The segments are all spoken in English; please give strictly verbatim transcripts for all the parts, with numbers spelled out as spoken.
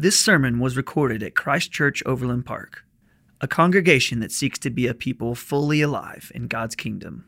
This sermon was recorded at Christ Church Overland Park, a congregation that seeks to be a people fully alive in God's kingdom.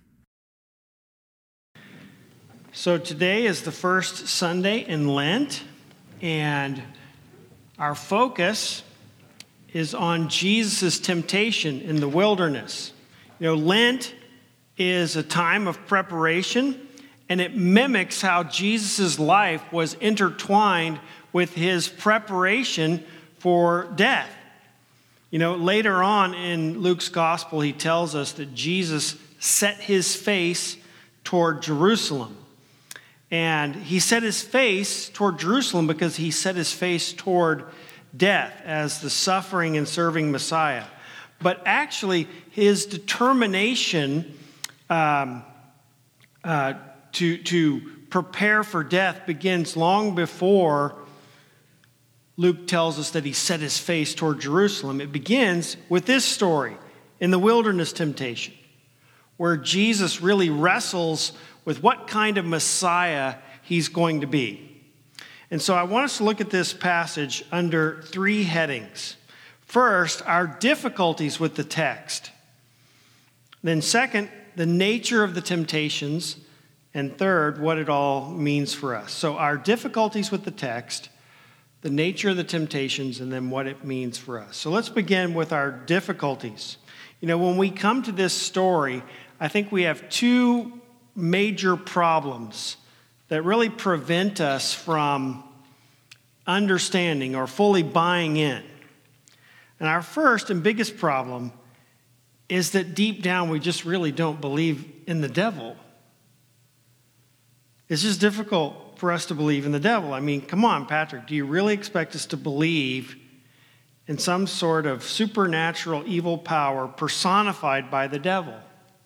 So today is the first Sunday in Lent, and our focus is on Jesus' temptation in the wilderness. You know, Lent is a time of preparation, and it mimics how Jesus' life was intertwined with his preparation for death. You know, later on in Luke's gospel, he tells us that Jesus set his face toward Jerusalem. And he set his face toward Jerusalem because he set his face toward death as the suffering and serving Messiah. But actually, his determination um, uh, to, to prepare for death begins long before Luke tells us that he set his face toward Jerusalem. It begins with this story in the wilderness temptation, where Jesus really wrestles with what kind of Messiah he's going to be. And so I want us to look at this passage under three headings. First, our difficulties with the text. Then second, the nature of the temptations. And third, what it all means for us. So our difficulties with the text, the nature of the temptations, and then what it means for us. So let's begin with our difficulties. You know, when we come to this story, I think we have two major problems that really prevent us from understanding or fully buying in. And our first and biggest problem is that deep down we just really don't believe in the devil. It's just difficult for us to believe in the devil. I mean, come on, Patrick, do you really expect us to believe in some sort of supernatural evil power personified by the devil?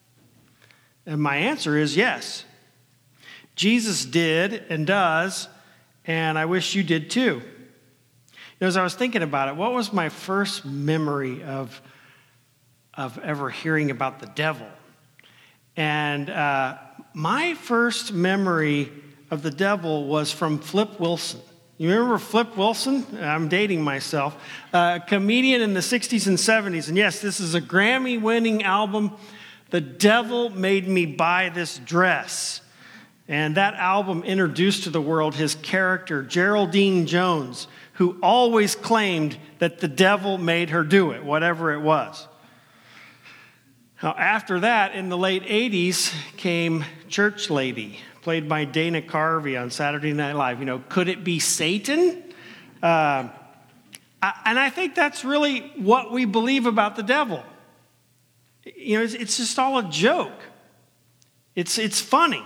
And my answer is yes. Jesus did and does, and I wish you did too. You know, as I was thinking about it, what was my first memory of, of ever hearing about the devil? And uh, my first memory of the devil was from Flip Wilson. You remember Flip Wilson? I'm dating myself. Uh, a comedian in the sixties and seventies. And yes, this is a Grammy-winning album, The Devil Made Me Buy This Dress. And that album introduced to the world his character, Geraldine Jones, who always claimed that the devil made her do it, whatever it was. Now, after that, in the late eighties, came Church Lady, played by Dana Carvey on Saturday Night Live. You know, could it be Satan? Uh, I, and I think that's really what we believe about the devil. You know, it's, it's just all a joke. It's, it's funny.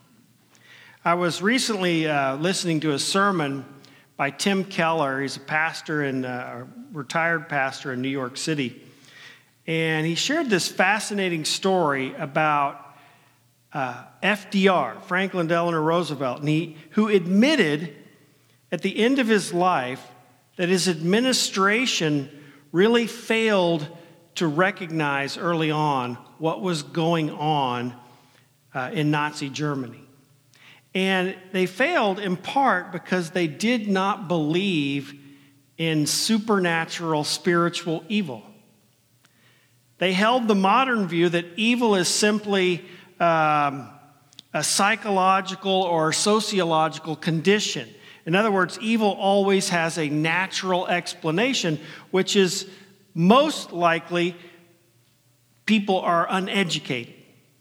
I was recently uh, listening to a sermon by Tim Keller. He's a pastor and uh, a retired pastor in New York City. And he shared this fascinating story about uh, F D R, Franklin Delano Roosevelt, and he, who admitted at the end of his life that his administration really failed to recognize early on what was going on uh, in Nazi Germany. And they failed in part because they did not believe in supernatural spiritual evil. They held the modern view that evil is simply um, a psychological or sociological condition. In other words, evil always has a natural explanation, which is most likely people are uneducated.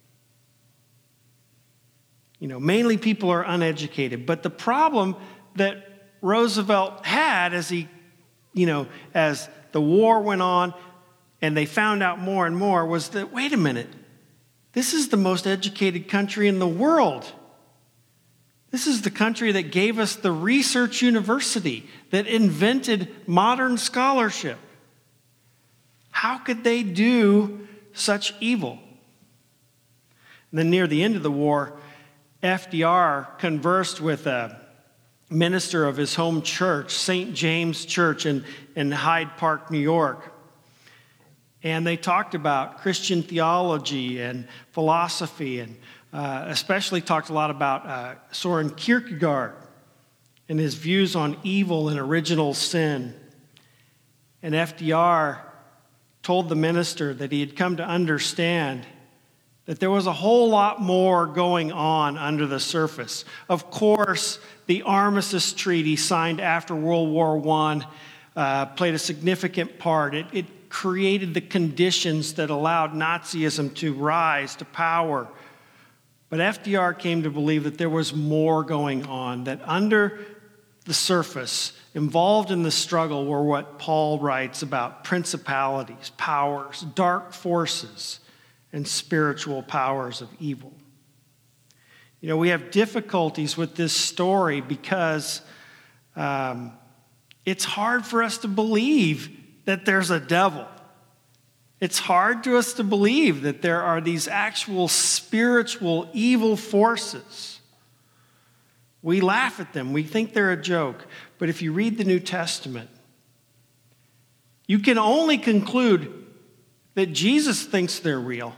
You know, mainly people are uneducated. But the problem that Roosevelt had as he, you know, as the war went on and they found out more and more was that, wait a minute, this is the most educated country in the world. This is the country that gave us the research university, that invented modern scholarship. How could they do such evil? And then near the end of the war, F D R conversed with a minister of his home church, Saint James Church in, in Hyde Park, New York. And they talked about Christian theology and philosophy, and uh, especially talked a lot about uh, Soren Kierkegaard and his views on evil and original sin. And F D R told the minister that he had come to understand that there was a whole lot more going on under the surface. Of course, the Armistice Treaty signed after World War One uh, played a significant part. It, it created the conditions that allowed Nazism to rise to power. But F D R came to believe that there was more going on, that under the surface, involved in the struggle, were what Paul writes about: principalities, powers, dark forces, and spiritual powers of evil. You know, we have difficulties with this story because um, it's hard for us to believe that there's a devil. It's hard to us to believe that there are these actual spiritual evil forces. We laugh at them. We think they're a joke. But if you read the New Testament, you can only conclude that Jesus thinks they're real.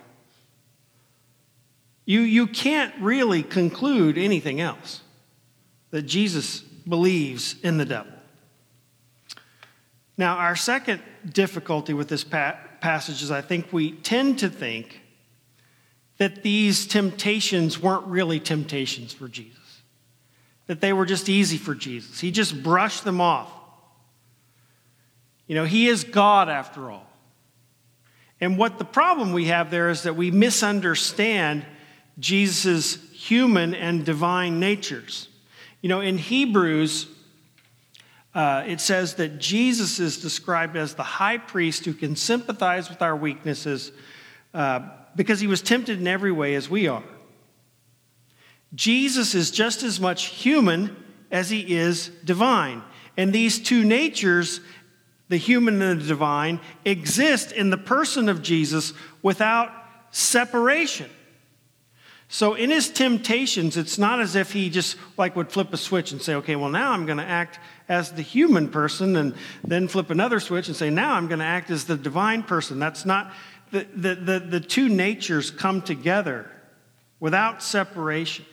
You, you can't really conclude anything else, that Jesus believes in the devil. Now, our second difficulty with this pa- passage is I think we tend to think that these temptations weren't really temptations for Jesus, that they were just easy for Jesus. He just brushed them off. You know, he is God after all. And what the problem we have there is that we misunderstand Jesus' human and divine natures. You know, in Hebrews, uh, it says that Jesus is described as the high priest who can sympathize with our weaknesses uh, because he was tempted in every way as we are. Jesus is just as much human as he is divine. And these two natures, the human and the divine, exist in the person of Jesus without separation. So in his temptations, it's not as if he just like would flip a switch and say, okay, well, now I'm going to act as the human person, and then flip another switch and say, now I'm going to act as the divine person. That's not, the, the, the, the two natures come together without separation.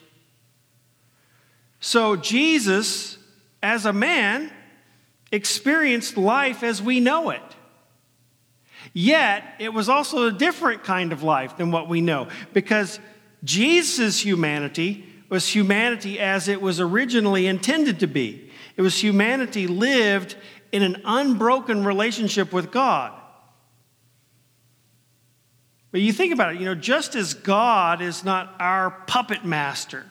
So Jesus, as a man, experienced life as we know it. Yet, it was also a different kind of life than what we know, because Jesus' humanity was humanity as it was originally intended to be. It was humanity lived in an unbroken relationship with God. But you think about it, you know, just as God is not our puppet master,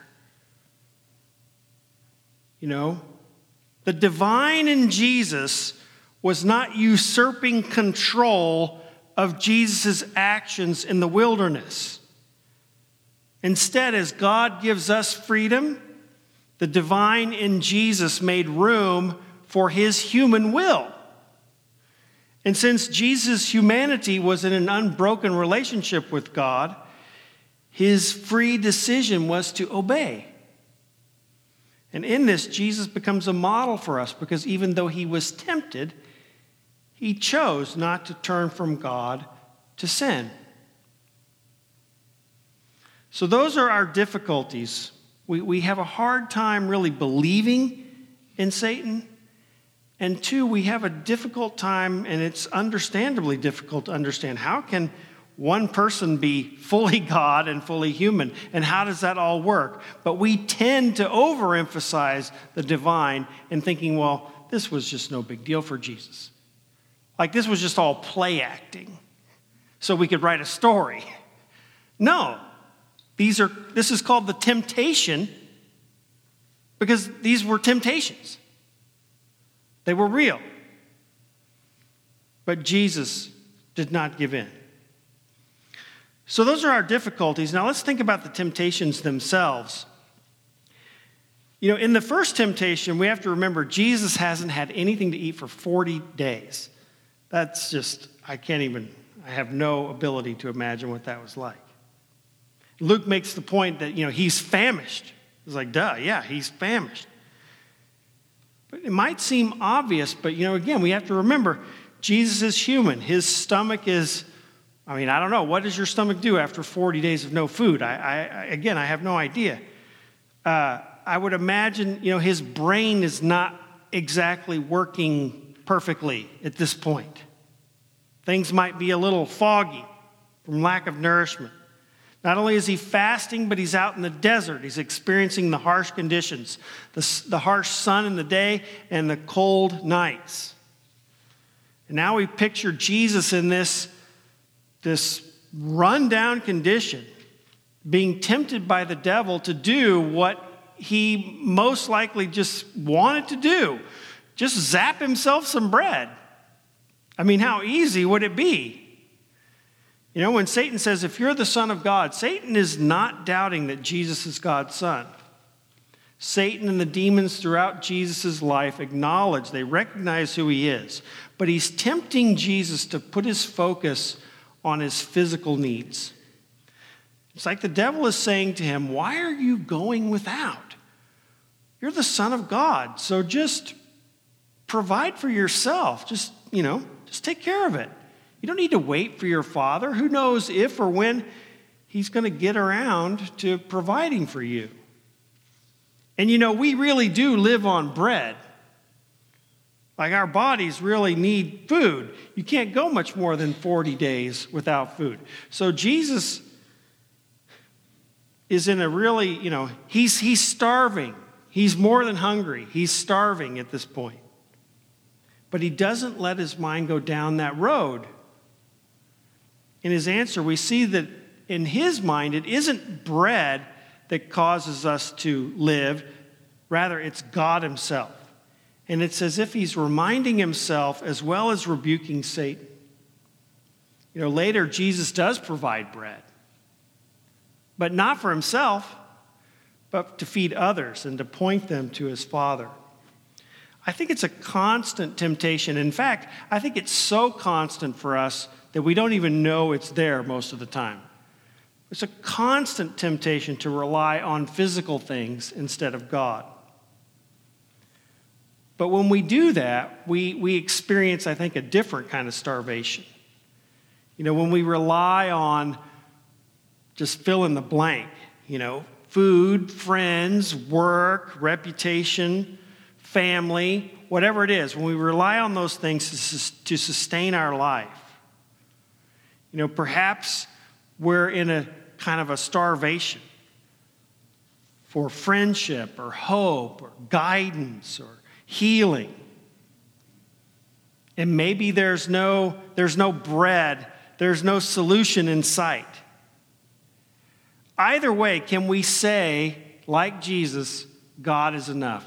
you know, the divine in Jesus was not usurping control of Jesus' actions in the wilderness. Instead, as God gives us freedom, the divine in Jesus made room for his human will. And since Jesus' humanity was in an unbroken relationship with God, his free decision was to obey. And in this, Jesus becomes a model for us, because even though he was tempted, he chose not to turn from God to sin. So those are our difficulties. We, we have a hard time really believing in Satan. And two, we have a difficult time, and it's understandably difficult to understand. How can one person be fully God and fully human? And how does that all work? But we tend to overemphasize the divine in thinking, well, this was just no big deal for Jesus. Like this was just all play acting, so we could write a story. No. These are, this is called the temptation because these were temptations. They were real. But Jesus did not give in. So those are our difficulties. Now let's think about the temptations themselves. You know, in the first temptation, we have to remember Jesus hasn't had anything to eat for forty days. That's just, I can't even, I have no ability to imagine what that was like. Luke makes the point that, you know, he's famished. It's like, duh, yeah, he's famished. But it might seem obvious, but, you know, again, we have to remember, Jesus is human. His stomach is, I mean, I don't know. What does your stomach do after forty days of no food? I, I, I again, I have no idea. Uh, I, I would imagine, you know, his brain is not exactly working perfectly at this point. Things might be a little foggy from lack of nourishment. Not only is he fasting, but he's out in the desert. He's experiencing the harsh conditions, the, the harsh sun in the day and the cold nights. And now we picture Jesus in this, this run-down condition, being tempted by the devil to do what he most likely just wanted to do. Just zap himself some bread. I mean, how easy would it be? You know, when Satan says, if you're the Son of God, Satan is not doubting that Jesus is God's Son. Satan and the demons throughout Jesus' life acknowledge, they recognize who he is. But he's tempting Jesus to put his focus on his physical needs. It's like the devil is saying to him, why are you going without? You're the Son of God, so just provide for yourself. Just, you know, just take care of it. You don't need to wait for your Father. Who knows if or when he's going to get around to providing for you. And you know, we really do live on bread. Like our bodies really need food. You can't go much more than forty days without food. So Jesus is in a really, you know, he's, he's starving. He's more than hungry. He's starving at this point. But he doesn't let his mind go down that road. In his answer, we see that in his mind, it isn't bread that causes us to live. Rather, it's God himself. And it's as if he's reminding himself as well as rebuking Satan. You know, later, Jesus does provide bread. But not for himself, but to feed others and to point them to his Father. I think it's a constant temptation. In fact, I think it's so constant for us that we don't even know it's there most of the time. It's a constant temptation to rely on physical things instead of God. But when we do that, we, we experience, I think, a different kind of starvation. You know, when we rely on just fill in the blank, you know, food, friends, work, reputation, family, whatever it is, when we rely on those things to, to sustain our life, you know, perhaps we're in a kind of a starvation for friendship or hope or guidance or healing. And maybe there's no, there's no bread, there's no solution in sight. Either way, can we say, like Jesus, God is enough?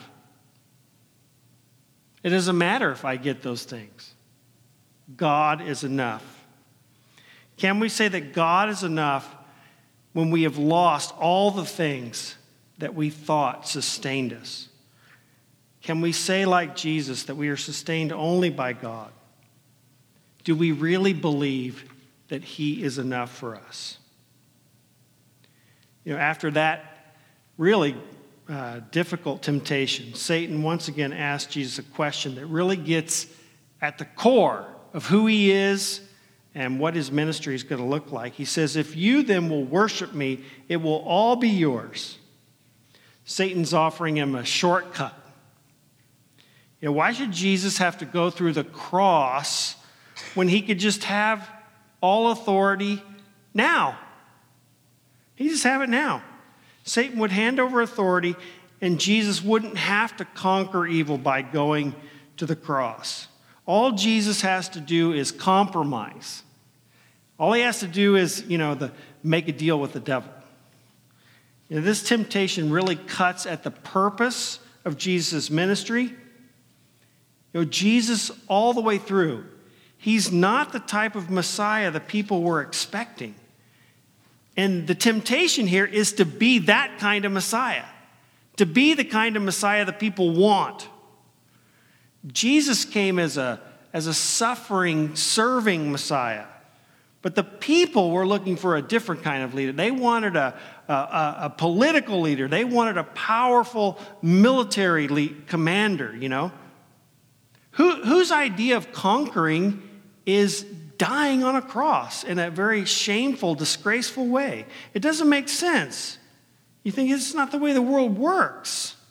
It doesn't matter if I get those things. God is enough. Can we say that God is enough when we have lost all the things that we thought sustained us? Can we say, like Jesus, that we are sustained only by God? Do we really believe that he is enough for us? You know, after that really uh, difficult temptation, Satan once again asked Jesus a question that really gets at the core of who he is and what his ministry is going to look like. He says, if you then will worship me, it will all be yours. Satan's offering him a shortcut. You know, why should Jesus have to go through the cross when he could just have all authority now? He just have it now. Satan would hand over authority, and Jesus wouldn't have to conquer evil by going to the cross. All Jesus has to do is compromise. All he has to do is, you know, the, make a deal with the devil. You know, this temptation really cuts at the purpose of Jesus' ministry. You know, Jesus, all the way through, he's not the type of Messiah the people were expecting. And the temptation here is to be that kind of Messiah, to be the kind of Messiah the people want. Jesus came as a, as a suffering, serving Messiah. But the people were looking for a different kind of leader. They wanted a, a, a political leader. They wanted a powerful military lead, commander, you know. Who, whose idea of conquering is dying on a cross in a very shameful, disgraceful way. It doesn't make sense. You think it's not the way the world works.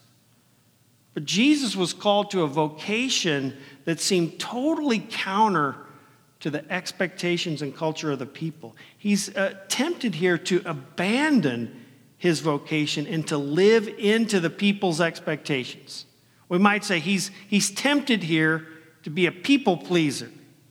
But Jesus was called to a vocation that seemed totally counter to the expectations and culture of the people. He's uh, tempted here to abandon his vocation and to live into the people's expectations. We might say he's, he's tempted here to be a people pleaser.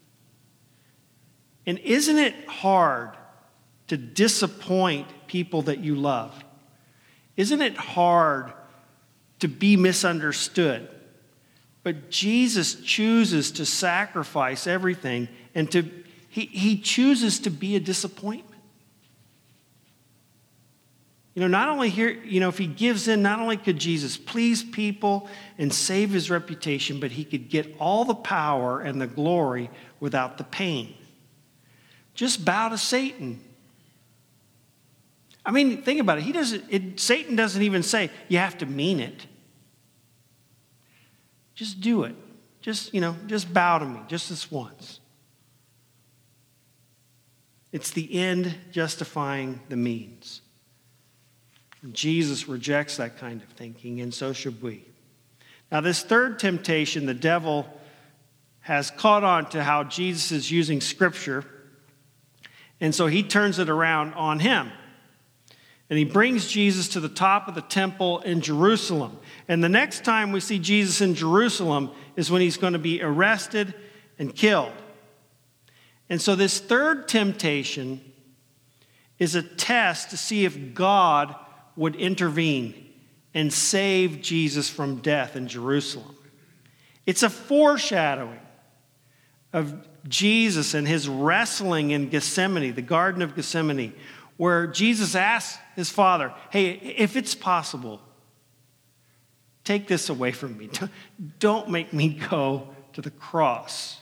And isn't it hard to disappoint people that you love? Isn't it hard to be misunderstood? But Jesus chooses to sacrifice everything, and to he, he chooses to be a disappointment. You know, not only here, you know, if he gives in, not only could Jesus please people and save his reputation, but he could get all the power and the glory without the pain. Just bow to Satan. I mean, think about it. He doesn't. It, Satan doesn't even say you have to mean it. Just do it. Just, you know, just bow to me, just this once. It's the end justifying the means. And Jesus rejects that kind of thinking, and so should we. Now, this third temptation, the devil has caught on to how Jesus is using Scripture, and so he turns it around on him. And he brings Jesus to the top of the temple in Jerusalem. And the next time we see Jesus in Jerusalem is when he's going to be arrested and killed. And so this third temptation is a test to see if God would intervene and save Jesus from death in Jerusalem. It's a foreshadowing of Jesus and his wrestling in Gethsemane, the Garden of Gethsemane, where Jesus asked his Father, hey, if it's possible, take this away from me. Don't make me go to the cross.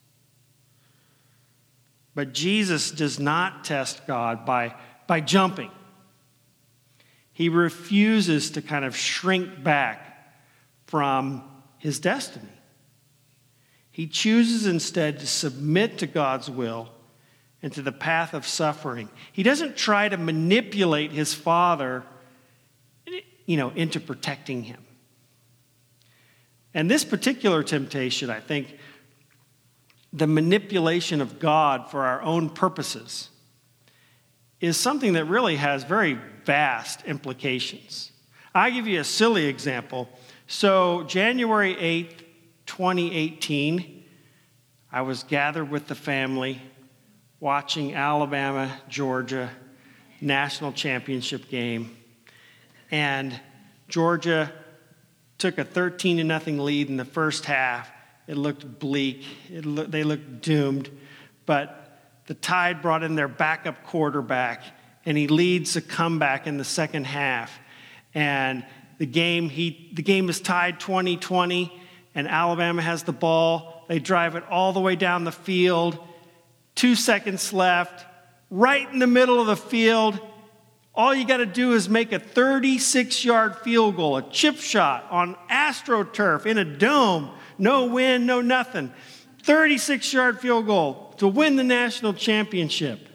But Jesus does not test God by, by jumping. He refuses to kind of shrink back from his destiny. He chooses instead to submit to God's will and to the path of suffering. He doesn't try to manipulate his Father, you know, into protecting him. And this particular temptation, I think, the manipulation of God for our own purposes, is something that really has very vast implications. I'll give you a silly example. So January eighth, twenty eighteen, I was gathered with the family watching Alabama, Georgia national championship game. And Georgia took a thirteen to nothing lead in the first half. It looked bleak. It lo- they looked doomed. But the Tide brought in their backup quarterback, and he leads a comeback in the second half. And the game, he, the game is tied twenty twenty, and Alabama has the ball. They drive it all the way down the field. Two seconds left, right in the middle of the field. All you got to do is make a thirty-six-yard field goal, a chip shot on AstroTurf in a dome. No wind, no nothing. thirty-six-yard field goal to win the national championship.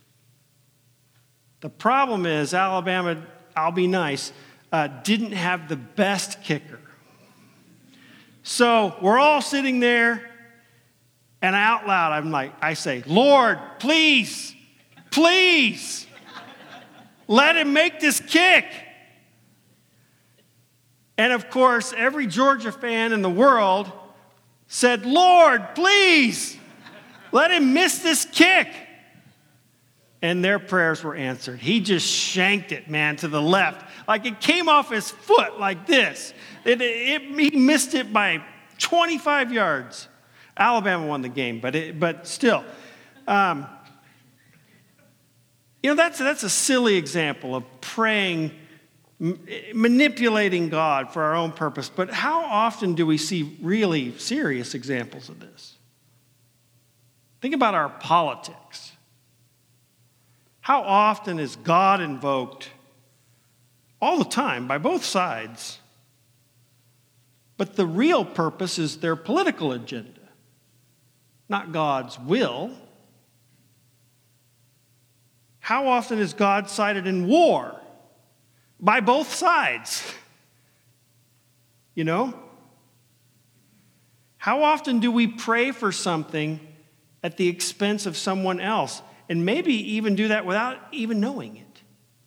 The problem is Alabama, I'll be nice, uh, didn't have the best kicker. So we're all sitting there, and out loud I'm like, I say, Lord, please, please, let him make this kick. And of course, every Georgia fan in the world said, Lord, please, let him miss this kick. And their prayers were answered. He just shanked it, man, to the left. Like it came off his foot like this. It, it, he missed it by twenty-five yards. Alabama won the game, but it, but still. Um, you know, that's, that's a silly example of praying, manipulating God for our own purpose. But how often do we see really serious examples of this? Think about our politics. How often is God invoked? All the time, by both sides. But the real purpose is their political agenda, not God's will. How often is God cited in war? By both sides. You know, How often do we pray for something at the expense of someone else, and maybe even do that without even knowing it?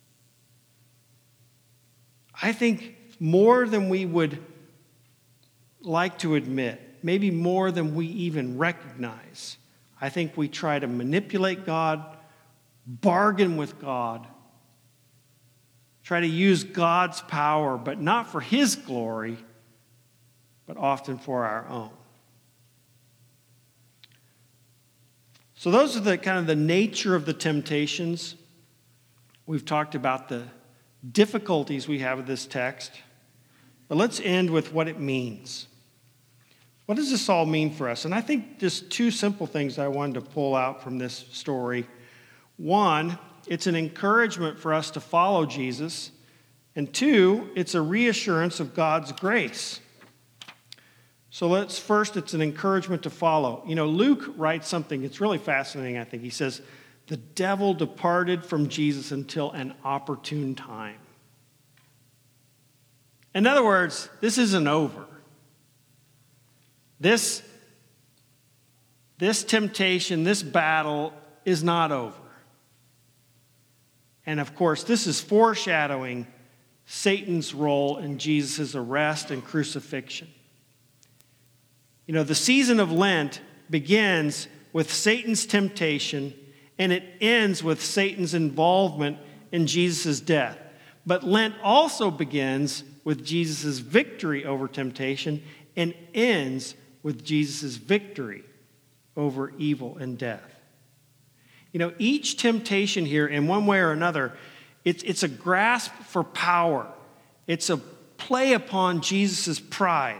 I think more than we would like to admit, maybe more than we even recognize, I think we try to manipulate God, bargain with God, try to use God's power, but not for his glory, but often for our own. So those are the kind of the nature of the temptations. We've talked about the difficulties we have with this text. But let's end with what it means. What does this all mean for us? And I think just two simple things I wanted to pull out from this story. One, it's an encouragement for us to follow Jesus. And two, it's a reassurance of God's grace. So let's first, it's an encouragement to follow. You know, Luke writes something, it's really fascinating, I think. He says, the devil departed from Jesus until an opportune time. In other words, this isn't over. This, this temptation, this battle is not over. And of course, this is foreshadowing Satan's role in Jesus' arrest and crucifixion. You know, the season of Lent begins with Satan's temptation, and it ends with Satan's involvement in Jesus' death. But Lent also begins with Jesus' victory over temptation and ends with Jesus' victory over evil and death. You know, each temptation here, in one way or another, it's, it's a grasp for power. It's a play upon Jesus' pride.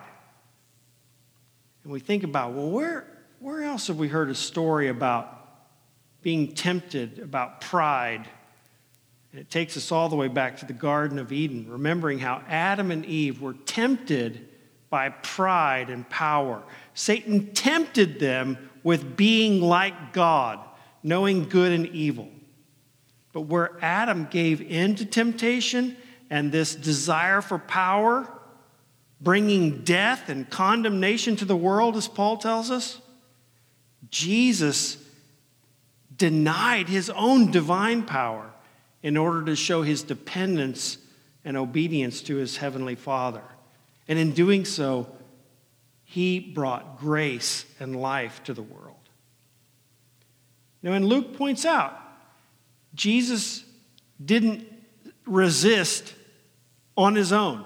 And we think about, well, where, where else have we heard a story about being tempted, about pride? And it takes us all the way back to the Garden of Eden, remembering how Adam and Eve were tempted by pride and power. Satan tempted them with being like God, knowing good and evil. But where Adam gave in to temptation and this desire for power, bringing death and condemnation to the world, as Paul tells us, Jesus denied his own divine power in order to show his dependence and obedience to his heavenly Father. And in doing so, he brought grace and life to the world. Now, and Luke points out, Jesus didn't resist on his own.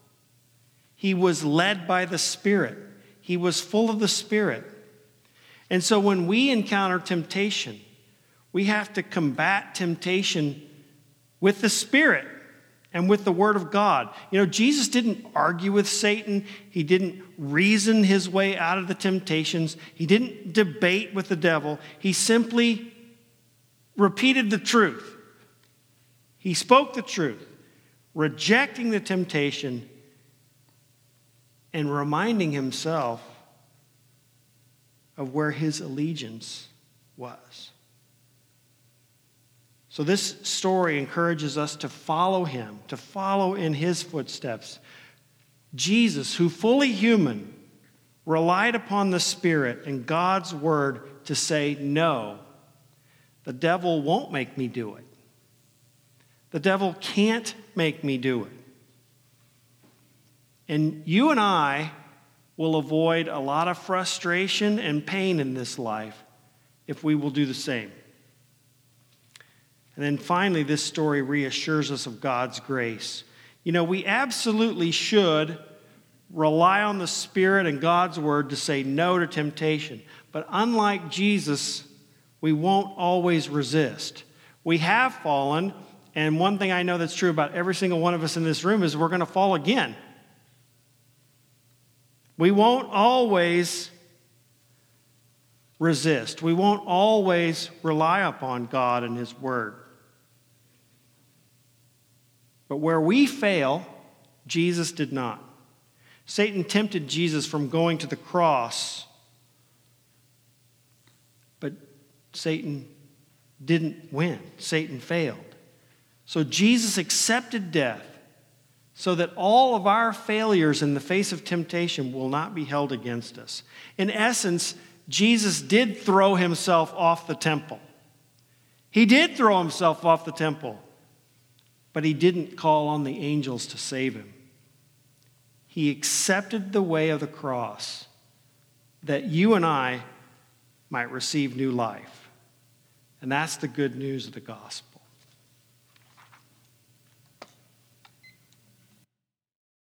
He was led by the Spirit. He was full of the Spirit. And so when we encounter temptation, we have to combat temptation with the Spirit and with the Word of God. You know, Jesus didn't argue with Satan. He didn't reason his way out of the temptations. He didn't debate with the devil. He simply repeated the truth. He spoke the truth, rejecting the temptation and reminding himself of where his allegiance was. So this story encourages us to follow him, to follow in his footsteps. Jesus, who fully human, relied upon the Spirit and God's word to say, no, the devil won't make me do it. The devil can't make me do it. And you and I will avoid a lot of frustration and pain in this life if we will do the same. And then finally, this story reassures us of God's grace. You know, we absolutely should rely on the Spirit and God's word to say no to temptation. But unlike Jesus, we won't always resist. We have fallen, and one thing I know that's true about every single one of us in this room is we're going to fall again. We won't always resist. We won't always rely upon God and his word. But where we fail, Jesus did not. Satan tempted Jesus from going to the cross, but Satan didn't win. Satan failed. So Jesus accepted death so that all of our failures in the face of temptation will not be held against us. In essence, Jesus did throw himself off the temple. He did throw himself off the temple, but he didn't call on the angels to save him. He accepted the way of the cross that you and I might receive new life. And that's the good news of the gospel.